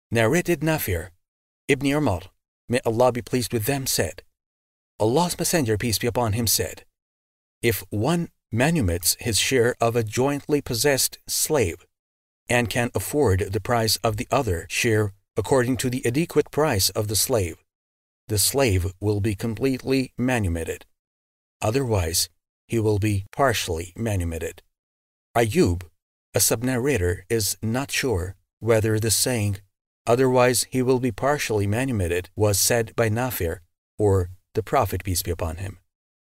Narrated Nafir, Ibn Umar, may Allah be pleased with them, said, Allah's Messenger, peace be upon him, said, if one manumits his share of a jointly possessed slave, and can afford the price of the other share according to the adequate price of the slave will be completely manumitted. Otherwise, he will be partially manumitted. Ayyub, a sub-narrator, is not sure whether the saying, otherwise he will be partially manumitted, was said by Nafir or the Prophet, peace be upon him.